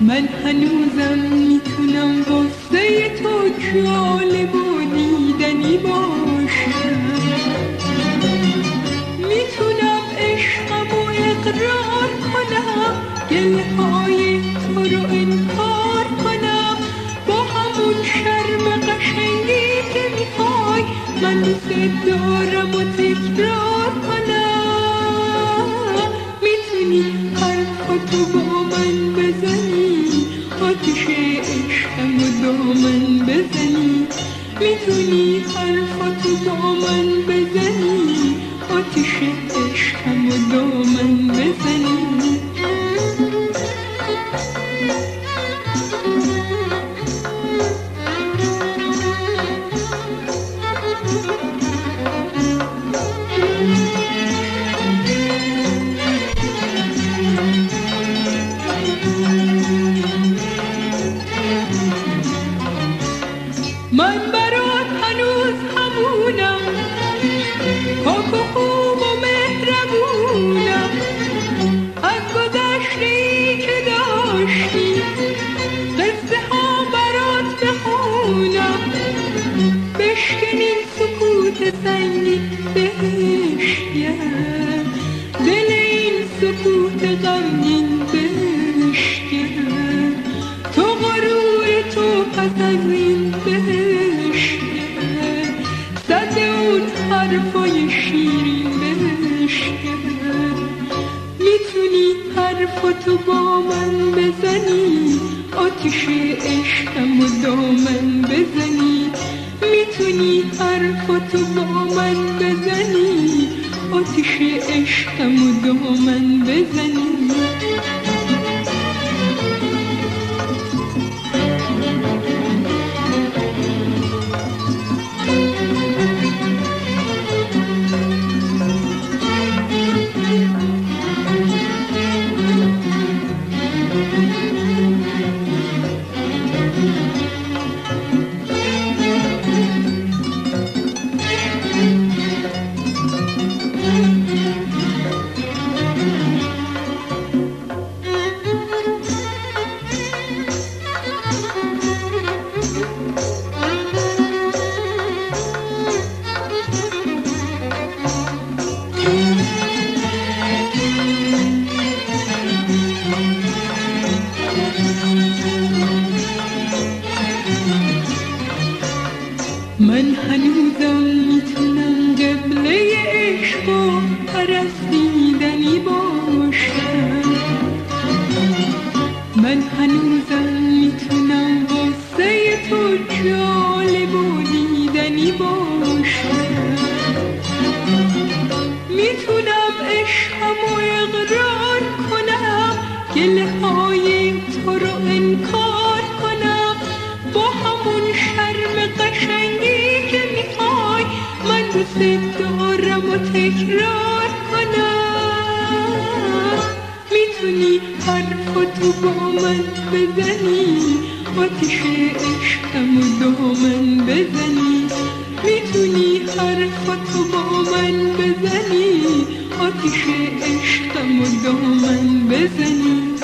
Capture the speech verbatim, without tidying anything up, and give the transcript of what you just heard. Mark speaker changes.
Speaker 1: من هنوزم میتونم واسه تو جالب و دیدنی باشم، میتونم عشقم و اقرار کنم، گله های تو رو انکار کنم، با همون شرم قشنگی که میخوای من دوست دارم و تکرار کنم. میتونی حرفاتو با من بزنی، آتش عشقم و دامن بزنی، میتونی حرفاتو با من بزنی، آتش عشقم و دامن بزنی. من برات هنوز همونم، پاک و خوب و مهربونم، از گذشته‌ای که داشتی قصه ها برات بخونم، بشکنی سکوت سنگی بشکن، دل این سکوت غمگین بشکن، تو غرور تو پس از این بشکن، صد اون حرفای شیرین بشکن. میتونی حرفاتو با من بزنی، آتش عشقم و دامن بزنی، میتونی حرفاتو با من بزنی، آتش عشقم و دامن بزنی. من هنوزم میتونم قبله عشق و پرستیدنی باشم، من هنوزم میتونم واسه تو جالب و دیدنی باشم، میتونم عشقم و اقرار کنم، گله های تو رو انکار کنم، با همون شرم قشنگی که میخوای من دوست دارم و تکرار کنم. میتونی حرفاتو با من بزنی، آتش عشقم و دامن بزنی، میتونی حرفاتو با من بزنی، آتش عشقم و دامن بزنی.